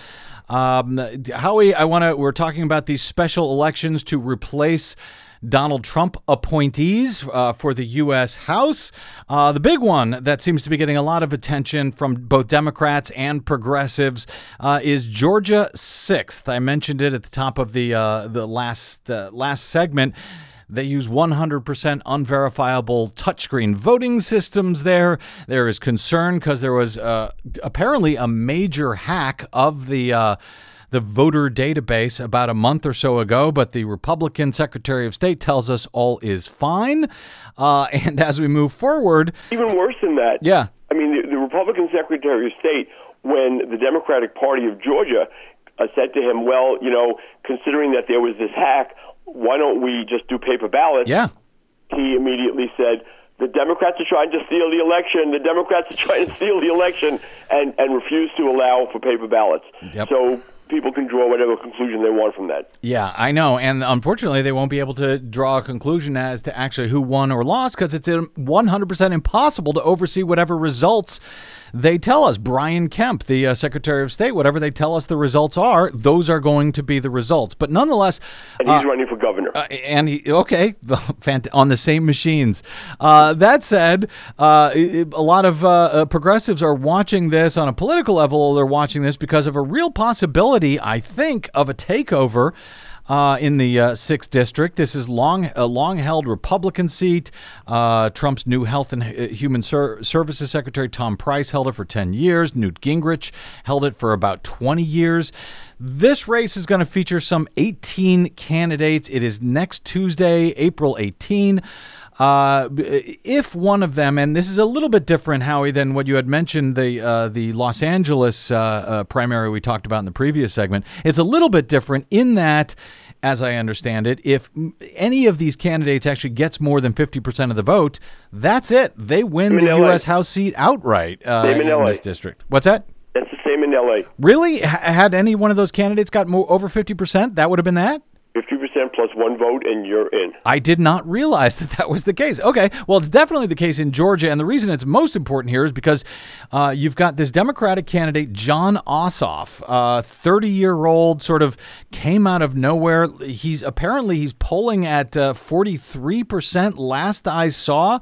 Um, Howie, I want to. We're talking about these special elections to replace Donald Trump appointees uh, for the U S House. Uh, the big one that seems to be getting a lot of attention from both Democrats and progressives uh, is Georgia sixth. I mentioned it at the top of the uh, the last uh, last segment. They use one hundred percent unverifiable touchscreen voting systems there. There is concern because there was uh, apparently a major hack of the uh, the voter database about a month or so ago, but the Republican Secretary of State tells us all is fine. Uh, and as we move forward... Even worse than that. Yeah. I mean, the, the Republican Secretary of State, when the Democratic Party of Georgia uh, said to him, well, you know, considering that there was this hack, why don't we just do paper ballots? Yeah. He immediately said, the Democrats are trying to steal the election. The Democrats are trying to steal the election, and, and refused to allow for paper ballots. Yep. So people can draw whatever conclusion they want from that. Yeah, I know. And unfortunately, they won't be able to draw a conclusion as to actually who won or lost because it's one hundred percent impossible to oversee whatever results they tell us. Brian Kemp, the uh, Secretary of State, whatever they tell us the results are, those are going to be the results. But nonetheless... And he's uh, running for governor. Uh, and he, okay, on the same machines. Uh, that said, uh, a lot of uh, progressives are watching this on a political level. They're watching this because of a real possibility, I think, of a takeover Uh, in the uh, sixth district. This is long a long-held Republican seat. Uh, Trump's new Health and Human Ser- Services Secretary Tom Price held it for ten years. Newt Gingrich held it for about twenty years. This race is going to feature some eighteen candidates. It is next Tuesday, April eighteenth. Uh, if one of them, and this is a little bit different, Howie, than what you had mentioned, the uh, the Los Angeles uh, uh, primary we talked about in the previous segment, it's a little bit different in that, as I understand it, if any of these candidates actually gets more than fifty percent of the vote, that's it. They win the U S House seat outright uh, in, in this district. What's that? That's the same in L A. Really? H- had any one of those candidates got more over fifty percent, that would have been that? fifty percent plus one vote, and you're in. I did not realize that that was the case. Okay, well, it's definitely the case in Georgia, and the reason it's most important here is because uh, you've got this Democratic candidate, Jon Ossoff, uh, thirty-year-old, sort of came out of nowhere. He's apparently he's polling at uh, forty-three percent last I saw.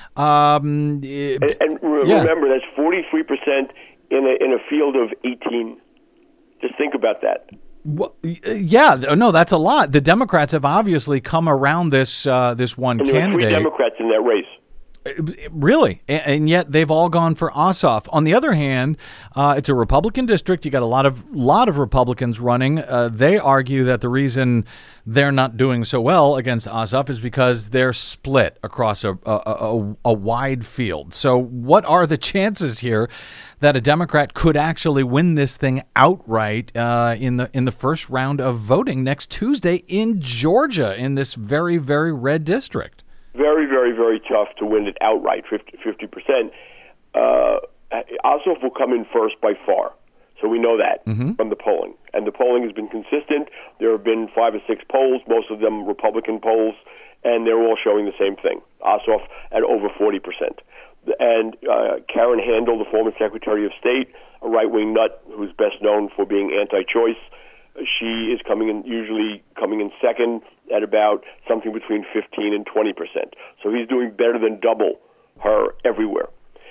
Um, and and re- yeah. remember, that's forty-three percent in a, in a field of eighteen. Just think about that. Well, yeah, no, that's a lot. The Democrats have obviously come around this uh, this one and there candidate. There were three Democrats in that race. Really, and yet they've all gone for Ossoff. On the other hand, uh, it's a Republican district. You got a lot of lot of Republicans running. Uh, they argue that the reason they're not doing so well against Ossoff is because they're split across a, a, a, a wide field. So, what are the chances here that a Democrat could actually win this thing outright uh, in the in the first round of voting next Tuesday in Georgia in this very very red district? Very, very, very tough to win it outright, fifty percent. Uh, Ossoff will come in first by far. So we know that mm-hmm. from the polling. And the polling has been consistent. There have been five or six polls, most of them Republican polls, and they're all showing the same thing. Ossoff at over forty percent. And uh, Karen Handel, the former Secretary of State, a right-wing nut who's best known for being anti-choice, she is coming in, usually coming in second at about something between fifteen and twenty percent. So he's doing better than double her everywhere.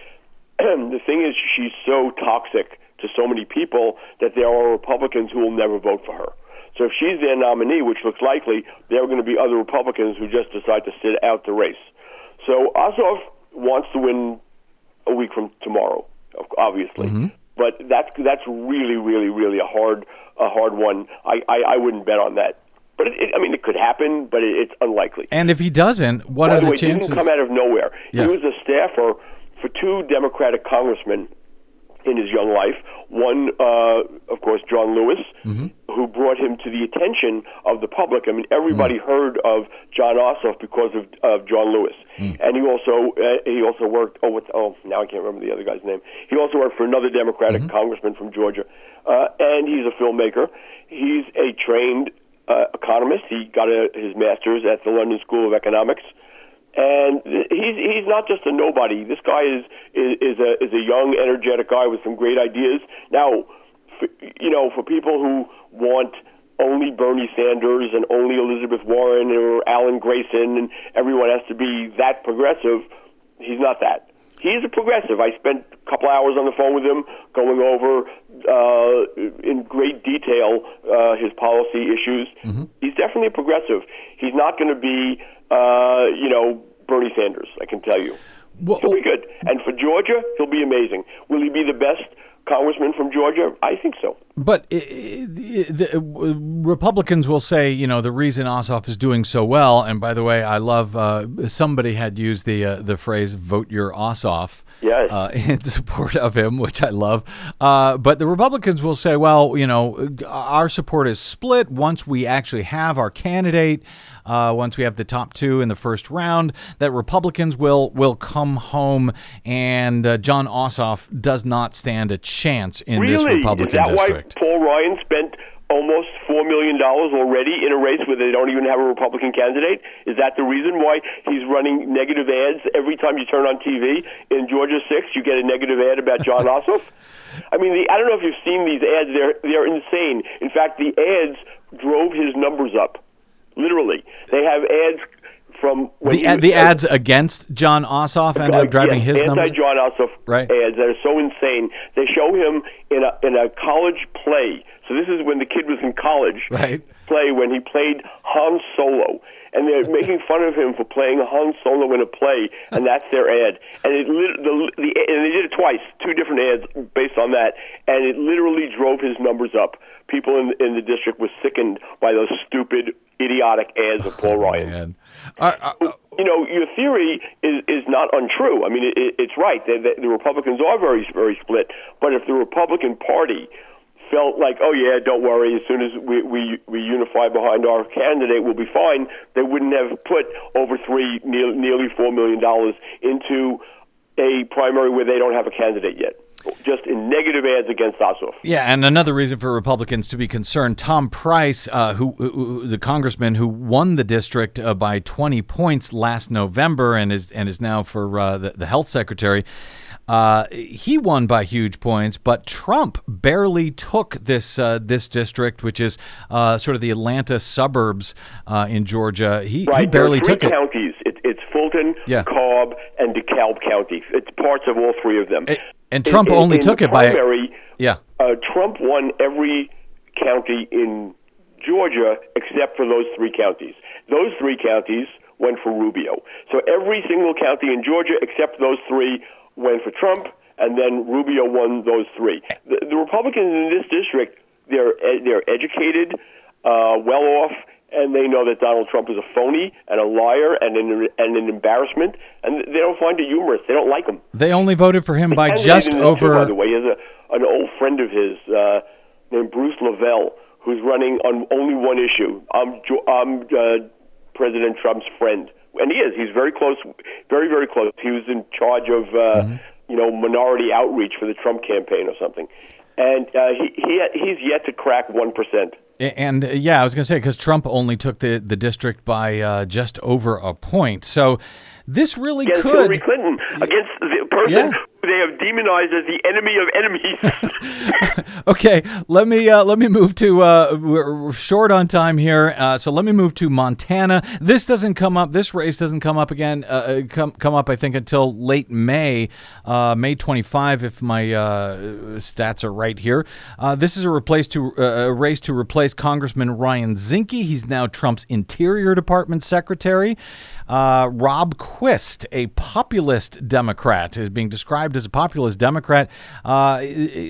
The thing is, she's so toxic to so many people that there are Republicans who will never vote for her. So if she's their nominee, which looks likely, there are going to be other Republicans who just decide to sit out the race. So Ossoff wants to win a week from tomorrow, obviously. Mm-hmm. But that's that's really, really, really a hard a hard one. I, I, I wouldn't bet on that. But it, it, I mean, it could happen, but it, it's unlikely. And if he doesn't, what By are the, the way, chances? He didn't come out of nowhere. Yeah. He was a staffer for two Democratic congressmen in his young life. One, uh, of course, John Lewis, mm-hmm. who brought him to the attention of the public. I mean, everybody mm. heard of Jon Ossoff because of, of John Lewis. Mm. And he also uh, he also worked. Oh, what's, oh, now I can't remember the other guy's name. He also worked for another Democratic mm-hmm. congressman from Georgia, uh, and he's a filmmaker. He's a trained uh, economist. He got a, his master's at the London School of Economics. And he's he's not just a nobody. This guy is is, is a is a young, energetic guy with some great ideas. Now, you know, for people who want only Bernie Sanders and only Elizabeth Warren or Alan Grayson and everyone has to be that progressive, he's not that. He's a progressive. I spent a couple hours on the phone with him going over uh, in great detail uh, his policy issues. Mm-hmm. He's definitely a progressive. He's not going to be, uh, you know, Bernie Sanders, I can tell you. Well, he'll be good. And for Georgia, he'll be amazing. Will he be the best congressman from Georgia? I think so. But it, it, the Republicans will say, you know, the reason Ossoff is doing so well, and by the way, I love, uh, somebody had used the uh, the phrase, vote your Ossoff. Yes. Uh, in support of him, which I love. Uh, but the Republicans will say, well, you know, our support is split once we actually have our candidate, uh, once we have the top two in the first round, that Republicans will will come home, and uh, Jon Ossoff does not stand a chance in really? this Republican Is that district. Why Paul Ryan spent almost four million dollars already in a race where they don't even have a Republican candidate? Is that the reason why he's running negative ads every time you turn on T V? In Georgia six, you get a negative ad about Jon Ossoff? I mean, the, I don't know if you've seen these ads. They're, they're insane. In fact, the ads drove his numbers up, literally. They have ads from... When the ad, the uh, ads against Jon Ossoff ended up driving yes, his numbers? Anti-Jon Ossoff right. ads that are so insane. They show him in a in a college play. So this is when the kid was in college. Right. Play when he played Han Solo. And they're making fun of him for playing Han Solo in a play, and that's their ad. And it the, the and they did it twice, two different ads based on that, and it literally drove his numbers up. People in in the district were sickened by those stupid, idiotic ads of Paul oh, Ryan. Man. Uh, uh, you know, your theory is is not untrue. I mean, it, it's right. The, the, the Republicans are very very split, but if the Republican Party felt like, oh yeah, don't worry, as soon as we, we, we unify behind our candidate, we'll be fine, they wouldn't have put over three, near, nearly four million dollars into a primary where they don't have a candidate yet. Just in negative ads against Ossoff. Yeah, and another reason for Republicans to be concerned, Tom Price, uh, who, who the congressman who won the district uh, by twenty points last November and is and is now for uh, the, the health secretary, Uh, he won by huge points, but Trump barely took this uh, this district, which is uh, sort of the Atlanta suburbs uh, in Georgia. He, right. he barely there are three took counties. it. It, it's Fulton, yeah. Cobb, and DeKalb County. It's parts of all three of them. It, and Trump in, only in took the it primary, by yeah. Uh, Trump won every county in Georgia except for those three counties. Those three counties went for Rubio. So every single county in Georgia except those three went for Trump, and then Rubio won those three. The, the Republicans in this district, they're they're educated, uh, well off, and they know that Donald Trump is a phony and a liar and an and an embarrassment, and they don't find it humorous. They don't like him. They only voted for him by and just over. Too, by the way, he has a, an old friend of his uh, named Bruce Lavelle, who's running on only one issue. I'm I'm uh, President Trump's friend. And he is. He's very close, very, very close. He was in charge of, uh, mm-hmm. you know, minority outreach for the Trump campaign or something. And uh, he, he he's yet to crack one percent. And, uh, yeah, I was going to say, because Trump only took the, the district by uh, just over a point. So this really against could... Hillary Clinton, against the person yeah. who they have demonized as the enemy of enemies. Okay, let me uh, let me move to uh, we're short on time here, uh, so let me move to Montana. This doesn't come up. This race doesn't come up again. Uh, come come up, I think, until late May, uh, May twenty-fifth, if my uh, stats are right here. Uh, this is a replace to uh, a race to replace Congressman Ryan Zinke. He's now Trump's Interior Department secretary. Uh, Rob Quist, a populist Democrat, is being described as a populist Democrat. Uh,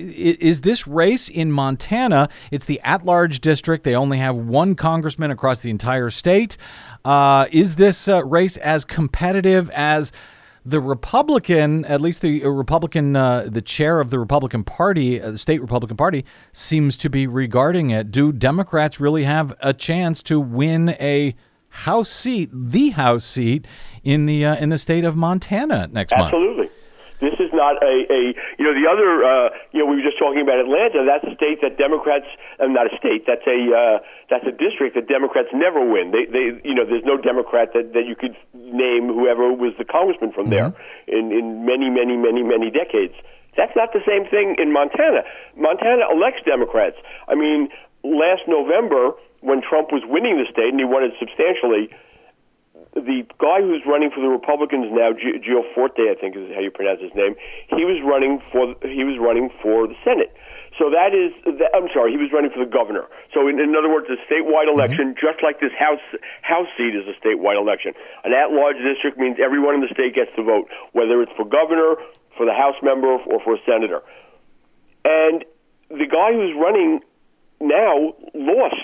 is this race in Montana? It's the at-large district. They only have one congressman across the entire state. Uh, is this uh, race as competitive as the Republican, at least the Republican, uh, the chair of the Republican Party, uh, the state Republican Party, seems to be regarding it? Do Democrats really have a chance to win a House seat, the House seat in the uh, in the state of Montana next month? Absolutely. This is not a, a you know, the other, uh, you know, we were just talking about Atlanta. That's a state that Democrats, uh, not a state, that's a uh, that's a district that Democrats never win. They, they, you know, there's no Democrat that, that you could name whoever was the congressman from there mm-hmm. in, in many, many, many, many decades. That's not the same thing in Montana. Montana elects Democrats. I mean, last November, when Trump was winning the state, and he won it substantially, the guy who's running for the Republicans now, Gianforte, I think is how you pronounce his name, he was running for he was running for the Senate. So that is, I'm sorry, he was running for the governor. So in, in other words, a statewide election, mm-hmm. just like this House House seat is a statewide election. An at-large district means everyone in the state gets to vote, whether it's for governor, for the House member, or for a senator. And the guy who's running now lost.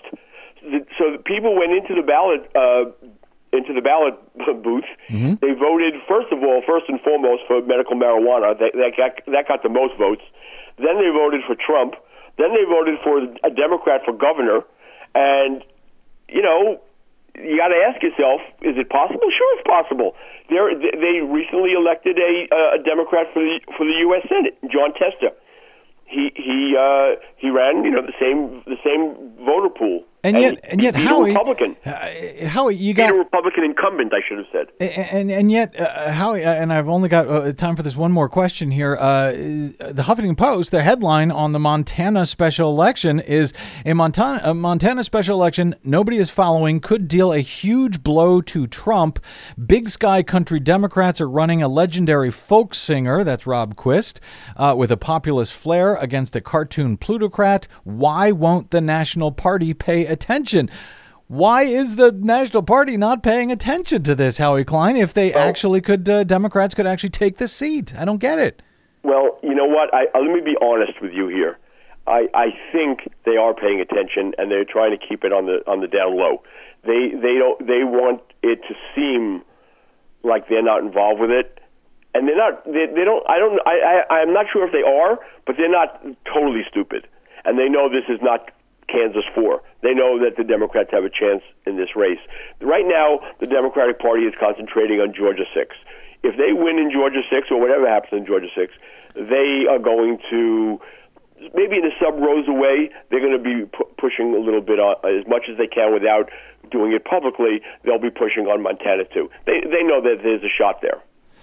So people went into the ballot uh, into the ballot booth. Mm-hmm. They voted, first of all, first and foremost, for medical marijuana. That, that, got, that got the most votes. Then they voted for Trump. Then they voted for a Democrat for governor. And, you know, you got to ask yourself, is it possible? Sure, it's possible. They're, they recently elected a, a Democrat for the for the U S Senate, John Tester. He he uh, he ran, you know, the same the same voter pool. And yet, and, and yet, Howie, Republican. Uh, Howie, you got a Republican incumbent, I should have said. And and, and yet, uh, Howie, uh, and I've only got uh, time for this one more question here. Uh, the Huffington Post, the headline on the Montana special election is a Montana a Montana special election nobody is following could deal a huge blow to Trump. Big Sky Country Democrats are running a legendary folk singer, that's Rob Quist, uh, with a populist flair against a cartoon plutocrat. Why won't the National Party pay attention? Why is the National Party not paying attention to this, Howie Klein, if they well, actually could, uh, Democrats could actually take the seat? I don't get it. Well, you know what? I, uh, let me be honest with you here. I, I think they are paying attention, and they're trying to keep it on the on the down low. They they don't they want it to seem like they're not involved with it, and they're not. They, they don't. I don't. I, I I'm not sure if they are, but they're not totally stupid, and they know this is not Kansas four. They know that the Democrats have a chance in this race. Right now, the Democratic Party is concentrating on Georgia six. If they win in Georgia six, or whatever happens in Georgia six, they are going to, maybe in a sub-Rosa way, they're going to be pu- pushing a little bit on, as much as they can without doing it publicly. They'll be pushing on Montana, too. They they know that there's a shot there.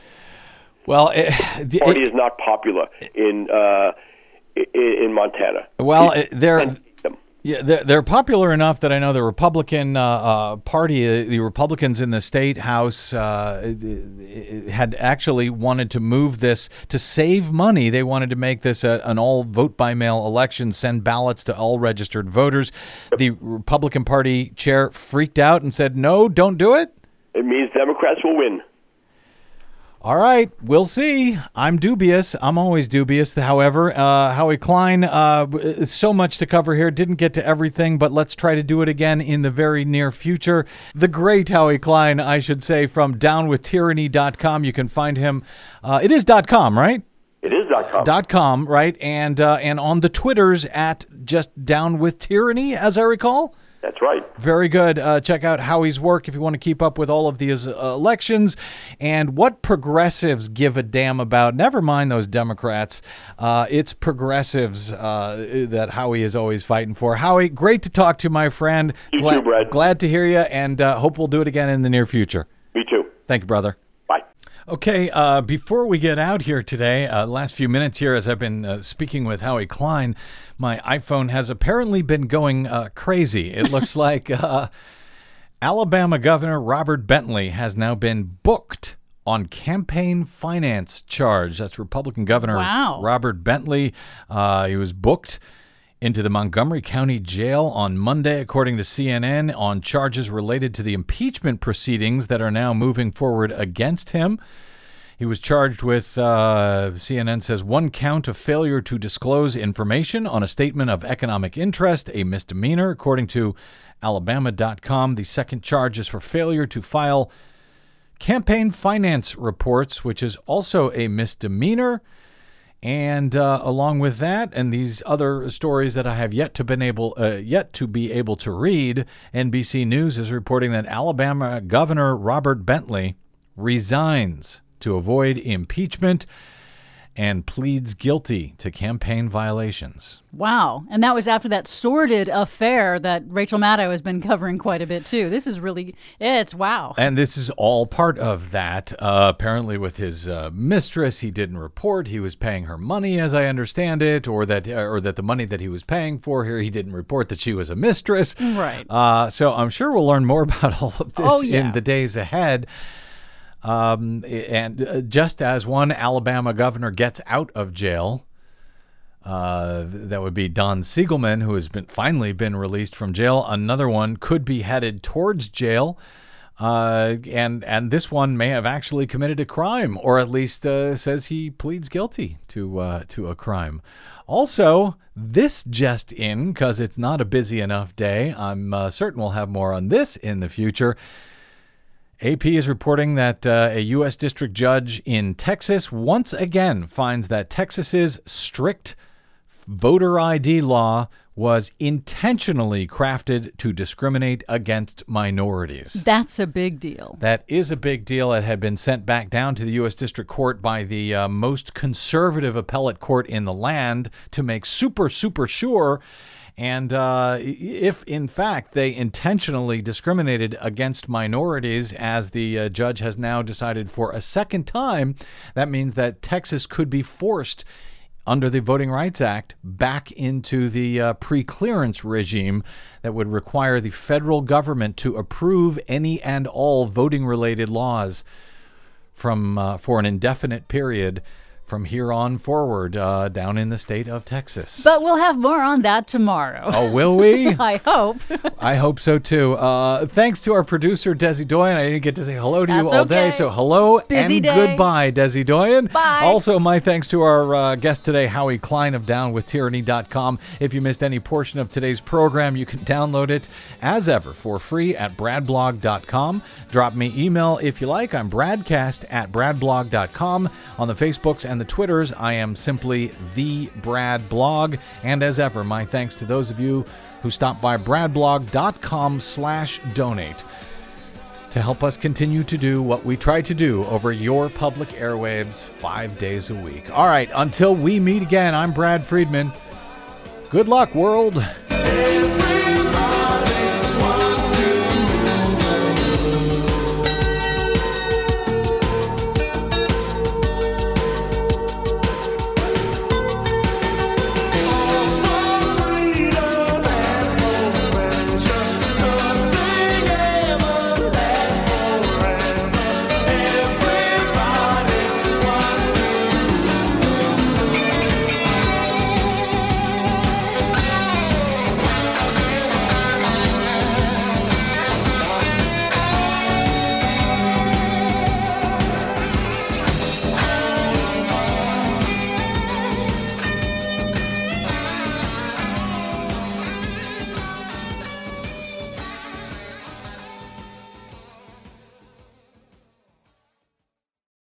Well, it, the party it, is not popular in uh, in, in Montana. Well, it, they're... Yeah, they're, they're popular enough that I know the Republican uh, uh, Party, uh, the Republicans in the state house, uh, had actually wanted to move this to save money. They wanted to make this a, an all vote by mail election, send ballots to all registered voters. The Republican Party chair freaked out and said, "No, don't do it." It means Democrats will win. All right, we'll see. I'm dubious. I'm always dubious. However, uh, Howie Klein, uh, so much to cover here. Didn't get to everything, but let's try to do it again in the very near future. The great Howie Klein, I should say, from down with tyranny dot com. You can find him. Uh, it is .com, right? It is .com. Dot .com, right? And uh, and on the Twitters at just Down with Tyranny, as I recall. That's right. Very good. Uh, check out Howie's work if you want to keep up with all of these uh, elections and what progressives give a damn about. Never mind those Democrats. Uh, it's progressives uh, that Howie is always fighting for. Howie, great to talk to you, my friend. You glad, too, Brad. Glad to hear you, and uh, hope we'll do it again in the near future. Me too. Thank you, brother. Bye. Okay, uh, before we get out here today, uh, last few minutes here as I've been uh, speaking with Howie Klein, my iPhone has apparently been going uh, crazy. It looks like uh, Alabama Governor Robert Bentley has now been booked on campaign finance charge. That's Republican Governor wow. Robert Bentley. Uh, he was booked into the Montgomery County Jail on Monday, according to C N N, on charges related to the impeachment proceedings that are now moving forward against him. He was charged with, uh, C N N says, one count of failure to disclose information on a statement of economic interest, a misdemeanor, according to Alabama dot com. The second charge is for failure to file campaign finance reports, which is also a misdemeanor. And uh, along with that, and these other stories that I have yet to been able, uh, yet to be able to read, N B C News is reporting that Alabama Governor Robert Bentley resigns to avoid impeachment. and pleads guilty to campaign violations. Wow. And that was after that sordid affair that Rachel Maddow has been covering quite a bit, too. This is really, it's wow. And this is all part of that. Uh, apparently with his uh, mistress, he didn't report he was paying her money, as I understand it, or that or that the money that he was paying for her, he didn't report that she was a mistress. Right. Uh, so I'm sure we'll learn more about all of this oh, yeah. in the days ahead. Um, and uh, just as one Alabama governor gets out of jail, uh, that would be Don Siegelman, who has been finally been released from jail. Another one could be headed towards jail, uh, and and this one may have actually committed a crime, or at least uh, says he pleads guilty to uh, to a crime. Also, this just in, because it's not a busy enough day. I'm uh, certain we'll have more on this in the future. A P is reporting that uh, a U S district judge in Texas once again finds that Texas's strict voter I D law was intentionally crafted to discriminate against minorities. That's a big deal. That is a big deal. It had been sent back down to the U S District Court by the uh, most conservative appellate court in the land to make super, super sure. And uh, if, in fact, they intentionally discriminated against minorities, as the uh, judge has now decided for a second time, that means that Texas could be forced, under the Voting Rights Act, back into the uh, pre-clearance regime that would require the federal government to approve any and all voting-related laws from uh, for an indefinite period from here on forward, uh, down in the state of Texas. But we'll have more on that tomorrow. Oh, will we? I hope. I hope so, too. Uh, thanks to our producer, Desi Doyen. I didn't get to say hello to That's you all okay. day, so hello Busy and day. goodbye, Desi Doyen. Bye. Also, my thanks to our uh, guest today, Howie Klein of down with tyranny dot com. If you missed any portion of today's program, you can download it, as ever, for free at brad blog dot com. Drop me email if you like. I'm bradcast at brad blog dot com. On the Facebooks and the Twitters, I am simply The Brad Blog. And as ever, my thanks to those of you who stopped by brad blog dot com slash donate to help us continue to do what we try to do over your public airwaves five days a week. All right, until we meet again, I'm Brad Friedman. Good luck, world. Every